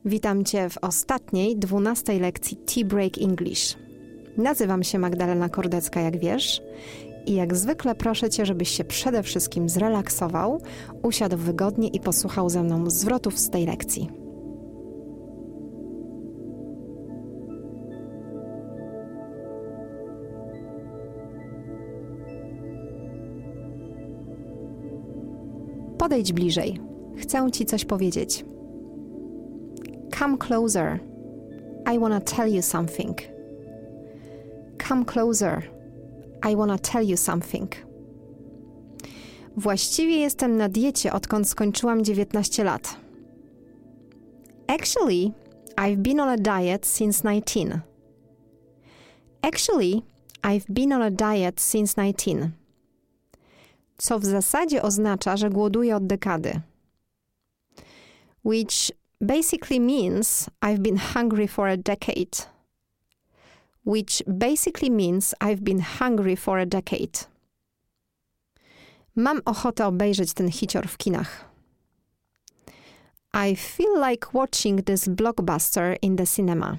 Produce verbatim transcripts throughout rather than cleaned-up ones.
Witam Cię w ostatniej, dwunastej lekcji Tea Break English. Nazywam się Magdalena Kordecka, jak wiesz, i jak zwykle proszę Cię, żebyś się przede wszystkim zrelaksował, usiadł wygodnie i posłuchał ze mną zwrotów z tej lekcji. Podejdź bliżej. Chcę Ci coś powiedzieć. Come closer. I wanna tell you something. Come closer. I wanna tell you something. Właściwie jestem na diecie, odkąd skończyłam dziewiętnaście lat. Actually, I've been on a diet since nineteen. Actually, I've been on a diet since nineteen. Co w zasadzie oznacza, że głoduję od dekady. Which basically means I've been hungry for a decade. Which basically means I've been hungry for a decade. Mam ochotę obejrzeć ten hicior w kinach. I feel like watching this blockbuster in the cinema.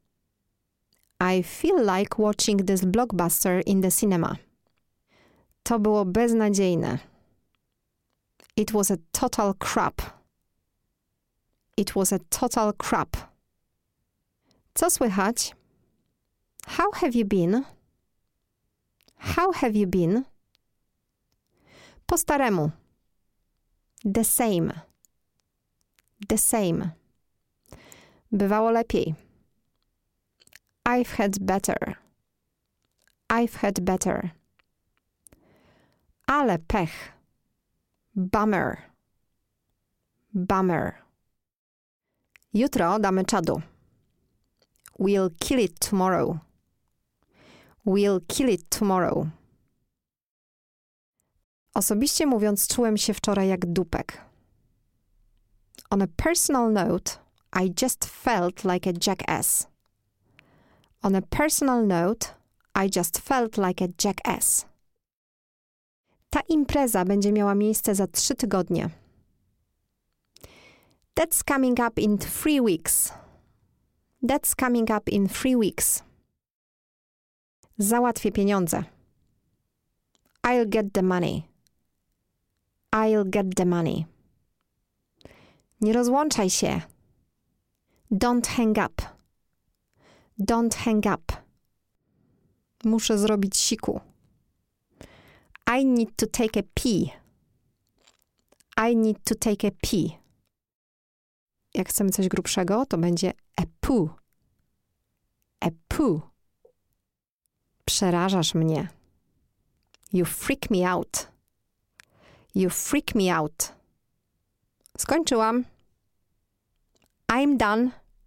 I feel like watching this blockbuster in the cinema. To było beznadziejne. It was a total crap. It was a total crap. Co słychać? How have you been? How have you been? Po staremu. The same. The same. Bywało lepiej. I've had better. I've had better. Ale pech. Bummer. Bummer. Jutro damy czadu. We'll kill it tomorrow. We'll kill it tomorrow. Osobiście mówiąc, czułem się wczoraj jak dupek. On a personal note, I just felt like a jackass. On a personal note, I just felt like a jackass. Ta impreza będzie miała miejsce za trzy tygodnie. That's coming up in three weeks. That's coming up in three weeks. Załatwię pieniądze. I'll get the money. I'll get the money. Nie rozłączaj się. Don't hang up. Don't hang up. Muszę zrobić siku. I need to take a pee. I need to take a pee. Jak chcemy coś grubszego, to będzie a poo. A poo. Przerażasz mnie. You freak me out. You freak me out. Skończyłam. I'm done.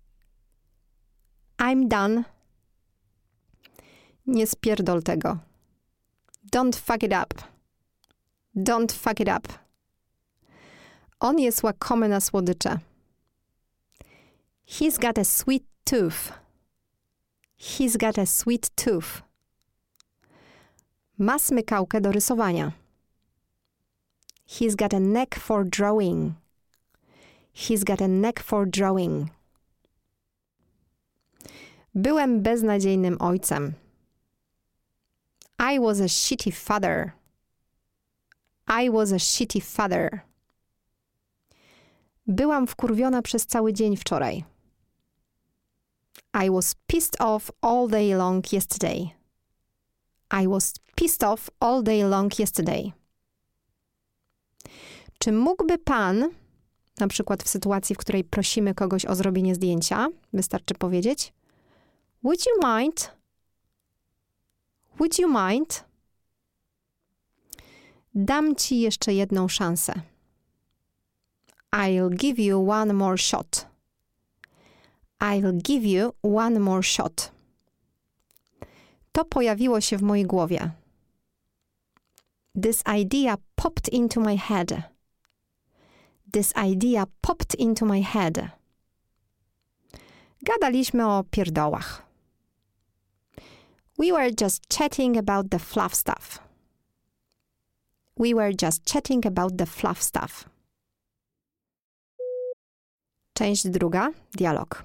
I'm done. Nie spierdol tego. Don't fuck it up. Don't fuck it up. On jest łakomy na słodycze. He's got a sweet tooth. He's got a sweet tooth. Ma smykałkę do rysowania. He's got a knack for drawing. He's got a knack for drawing. Byłem beznadziejnym ojcem. I was a shitty father. I was a shitty father. Byłam wkurwiona przez cały dzień wczoraj. I was pissed off all day long yesterday. I was pissed off all day long yesterday. Czy mógłby pan, na przykład w sytuacji, w której prosimy kogoś o zrobienie zdjęcia, wystarczy powiedzieć Would you mind? Would you mind? Dam ci jeszcze jedną szansę. I'll give you one more shot. I'll give you one more shot. To pojawiło się w mojej głowie. This idea popped into my head. This idea popped into my head. Gadaliśmy o pierdołach. We were just chatting about the fluff stuff. We were just chatting about the fluff stuff. Część druga, dialog.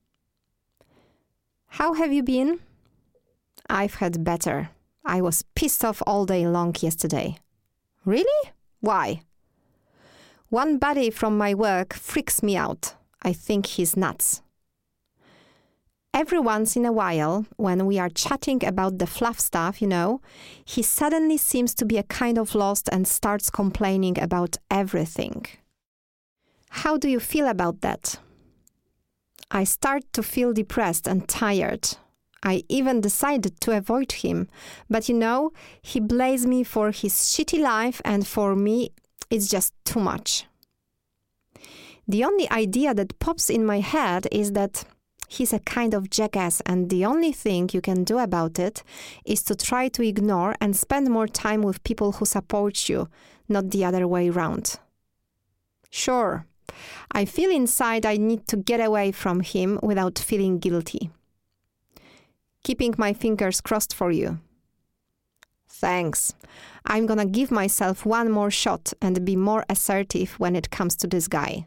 How have you been? I've had better. I was pissed off all day long yesterday. Really? Why? One buddy from my work freaks me out. I think he's nuts. Every once in a while, when we are chatting about the fluff stuff, you know, he suddenly seems to be a kind of lost and starts complaining about everything. How do you feel about that? I start to feel depressed and tired. I even decided to avoid him, but you know, he blames me for his shitty life, and for me, it's just too much. The only idea that pops in my head is that he's a kind of jackass, and the only thing you can do about it is to try to ignore and spend more time with people who support you, not the other way around. Sure, I feel inside I need to get away from him without feeling guilty. Keeping my fingers crossed for you. Thanks. I'm gonna give myself one more shot and be more assertive when it comes to this guy.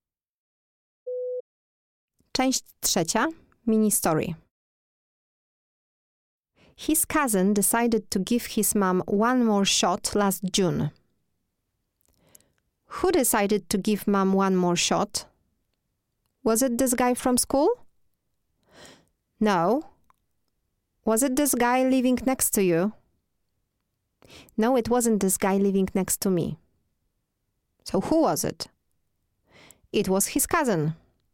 Część trzecia, mini story. His cousin decided to give his mom one more shot last June. Who decided to give mom one more shot? Was it this guy from school? No. Was it this guy living next to you? No, it wasn't this guy living next to me. So who was it? It was his cousin.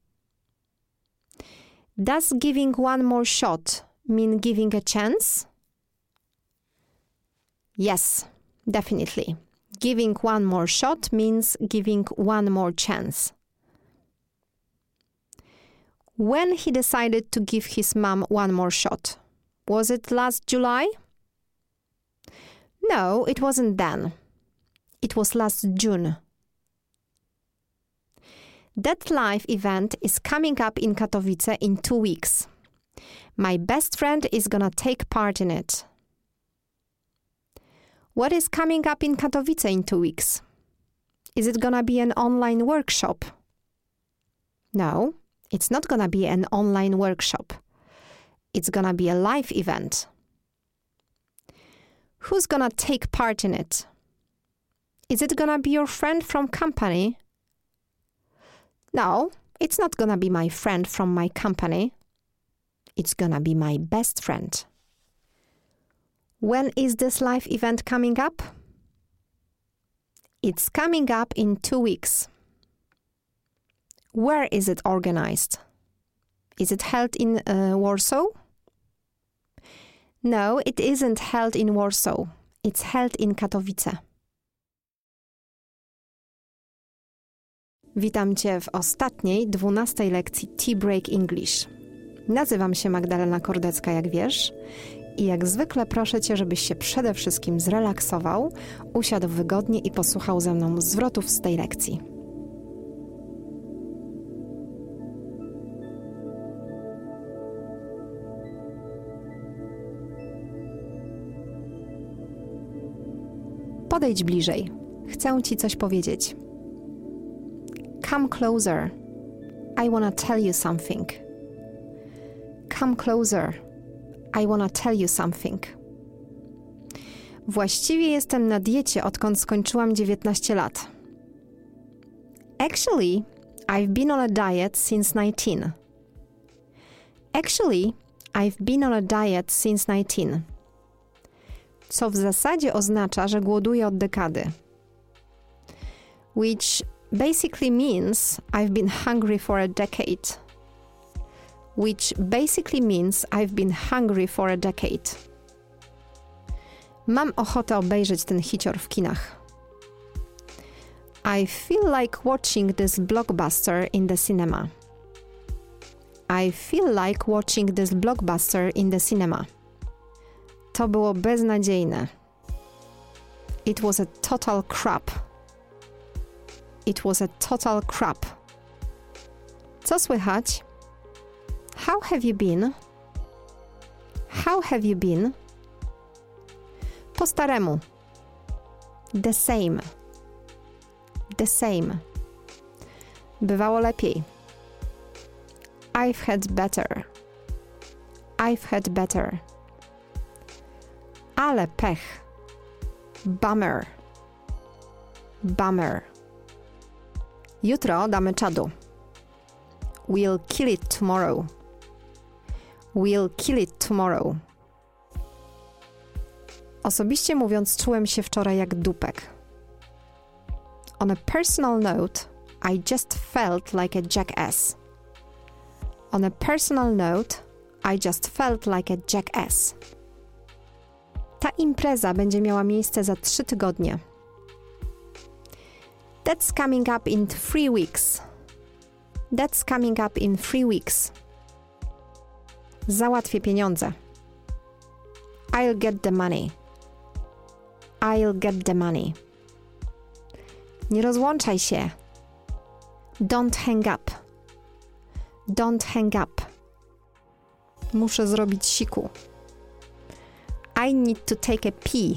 Does giving one more shot mean giving a chance? Yes, definitely. Giving one more shot means giving one more chance. When he decided to give his mom one more shot? Was it last July? No, it wasn't then. It was last June. That live event is coming up in Katowice in two weeks. My best friend is gonna take part in it. What is coming up in Katowice in two weeks? Is it gonna be an online workshop? No, it's not gonna be an online workshop. It's gonna be a live event. Who's gonna take part in it? Is it gonna be your friend from company? No, it's not gonna be my friend from my company. It's gonna be my best friend. When is this live event coming up? It's coming up in two weeks. Where is it organized? Is it held in uh, Warsaw? No, it isn't held in Warsaw. It's held in Katowice. Witam Cię w ostatniej, dwunastej lekcji Tea Break English. Nazywam się Magdalena Kordecka, jak wiesz, i jak zwykle proszę Cię, żebyś się przede wszystkim zrelaksował, usiadł wygodnie i posłuchał ze mną zwrotów z tej lekcji. Podejdź bliżej. Chcę Ci coś powiedzieć. Come closer. I wanna tell you something. Come closer. I wanna tell you something. Właściwie jestem na diecie, odkąd skończyłam dziewiętnaście lat. Actually, I've been on a diet since nineteen. Actually, I've been on a diet since nineteen. Co w zasadzie oznacza, że głoduję od dekady. Which basically means I've been hungry for a decade. Which basically means I've been hungry for a decade. Mam ochotę obejrzeć ten hicior w kinach. I feel like watching this blockbuster in the cinema. I feel like watching this blockbuster in the cinema. To było beznadziejne. It was a total crap. It was a total crap. Co słychać? How have you been? How have you been? Po staremu. The same. The same. Bywało lepiej. I've had better. I've had better. Ale pech. Bummer. Bummer. Jutro damy czadu. We'll kill it tomorrow. We'll kill it tomorrow. Osobiście mówiąc, czułem się wczoraj jak dupek. On a personal note, I just felt like a jackass. On a personal note, I just felt like a jackass. Ta impreza będzie miała miejsce za trzy tygodnie. That's coming up in three weeks. That's coming up in three weeks. Załatwię pieniądze. I'll get the money. I'll get the money. Nie rozłączaj się. Don't hang up. Don't hang up. Muszę zrobić siku. I need to take a pee.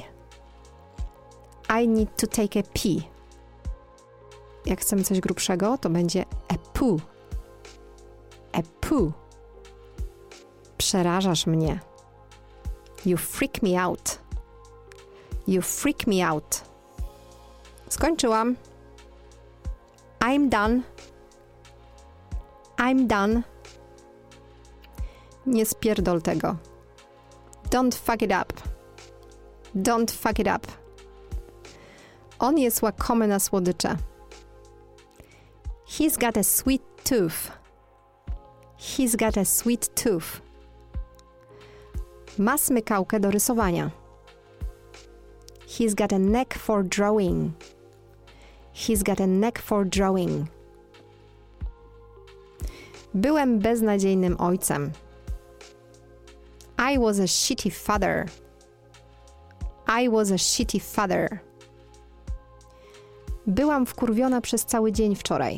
I need to take a pee. Jak chcemy coś grubszego, to będzie a poo. A poo. Przerażasz mnie. You freak me out. You freak me out. Skończyłam. I'm done. I'm done. Nie spierdol tego. Don't fuck it up. Don't fuck it up. On jest łakomy na słodycze. He's got a sweet tooth. He's got a sweet tooth. Ma smykałkę do rysowania. He's got a knack for drawing. He's got a knack for drawing. Byłem beznadziejnym ojcem. I was a shitty father. I was a shitty father. Byłam wkurwiona przez cały dzień wczoraj.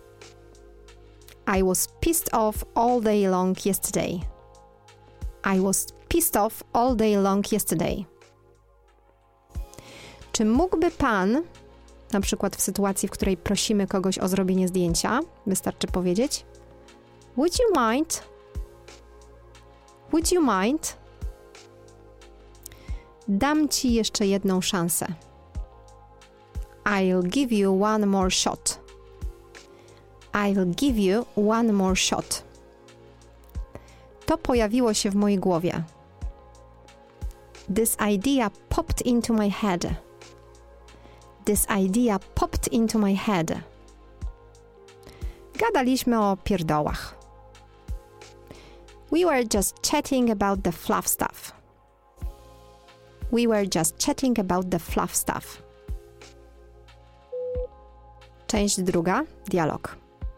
I was pissed off all day long yesterday. I was pissed off all day long yesterday. Czy mógłby pan, na przykład w sytuacji, w której prosimy kogoś o zrobienie zdjęcia, wystarczy powiedzieć: Would you mind? Would you mind? Dam ci jeszcze jedną szansę. I'll give you one more shot. I'll give you one more shot. To pojawiło się w mojej głowie. This idea popped into my head. This idea popped into my head. Gadaliśmy o pierdołach. We were just chatting about the fluff stuff. We were just chatting about the fluff stuff. Część druga, dialog.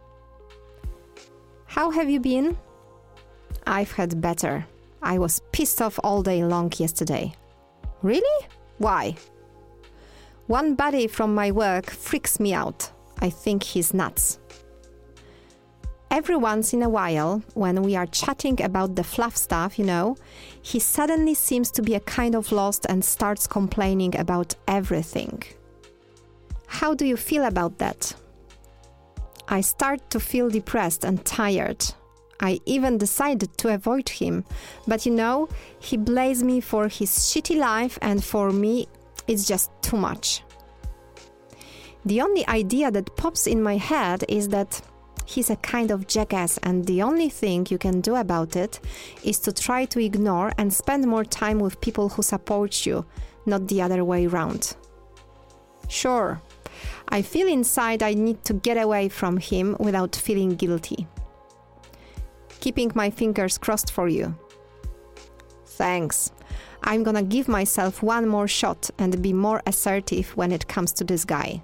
How have you been? I've had better. I was pissed off all day long yesterday. Really? Why? One buddy from my work freaks me out. I think he's nuts. Every once in a while, when we are chatting about the fluff stuff, you know, he suddenly seems to be a kind of lost and starts complaining about everything. How do you feel about that? I start to feel depressed and tired. I even decided to avoid him, but you know, he blames me for his shitty life, and for me, it's just too much. The only idea that pops in my head is that he's a kind of jackass, and the only thing you can do about it is to try to ignore and spend more time with people who support you, not the other way around. Sure, I feel inside I need to get away from him without feeling guilty. Keeping my fingers crossed for you. Thanks. I'm gonna give myself one more shot and be more assertive when it comes to this guy.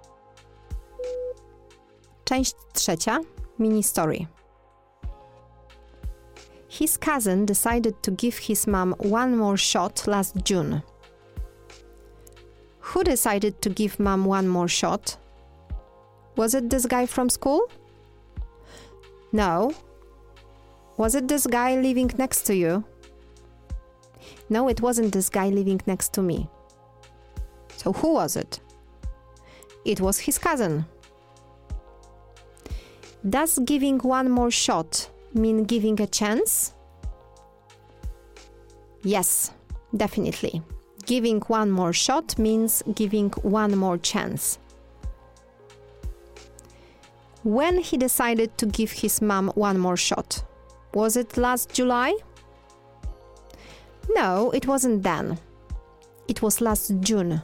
Część trzecia, mini story. His cousin decided to give his mom one more shot last June. Who decided to give mom one more shot? Was it this guy from school? No. Was it this guy living next to you? No, it wasn't this guy living next to me. So who was it? It was his cousin. Does giving one more shot mean giving a chance? Yes, definitely. Giving one more shot means giving one more chance. When he decided to give his mom one more shot? Was it last July? No, it wasn't then. It was last June.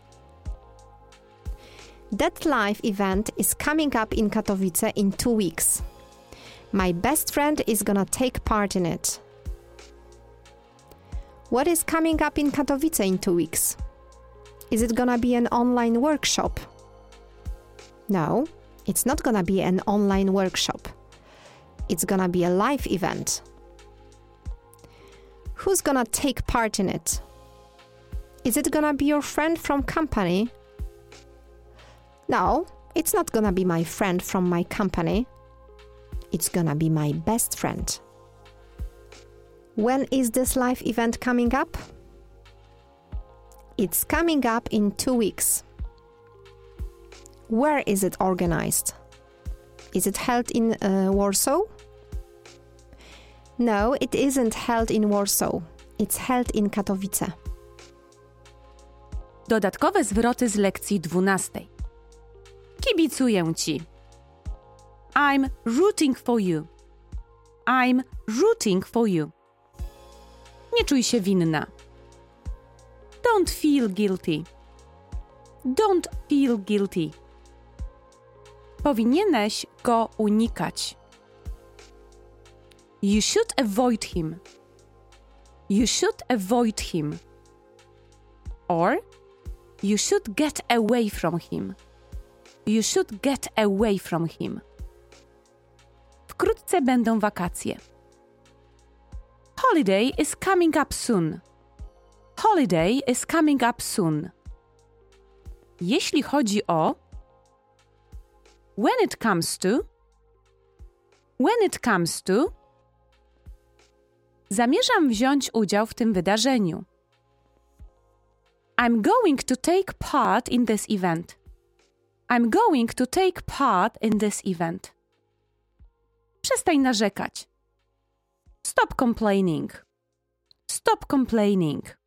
That live event is coming up in Katowice in two weeks. My best friend is gonna take part in it. What is coming up in Katowice in two weeks? Is it gonna be an online workshop? No, it's not gonna be an online workshop. It's gonna be a live event. Who's gonna take part in it? Is it gonna be your friend from company? No, it's not gonna be my friend from my company. It's gonna be my best friend. When is this live event coming up? It's coming up in two weeks. Where is it organized? Is it held in uh, Warsaw? No, it isn't held in Warsaw. It's held in Katowice. Dodatkowe zwroty z lekcji dwunastej. Kibicuję ci. I'm rooting for you. I'm rooting for you. Nie czuj się winna. Don't feel guilty. Don't feel guilty. Powinieneś go unikać. You should avoid him. You should avoid him. Or you should get away from him. You should get away from him. Wkrótce będą wakacje. Holiday is coming up soon. Holiday is coming up soon. Jeśli chodzi o when it comes to when it comes to zamierzam wziąć udział w tym wydarzeniu. I'm going to take part in this event. I'm going to take part in this event. Przestań narzekać. Stop complaining. Stop complaining.